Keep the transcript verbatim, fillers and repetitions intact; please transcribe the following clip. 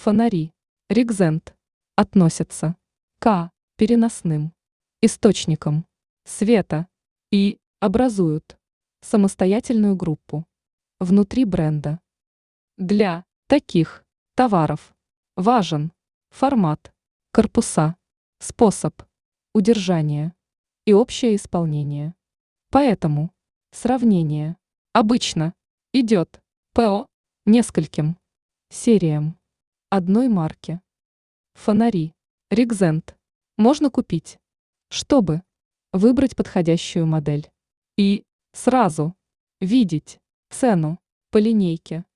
Фонари, регзент, относятся к переносным источникам света и образуют самостоятельную группу внутри бренда. Для таких товаров важен формат, корпуса, способ удержания и общее исполнение. Поэтому сравнение обычно идет по нескольким сериям одной марки. Фонари, регзент можно купить, чтобы выбрать подходящую модель и сразу видеть цену по линейке.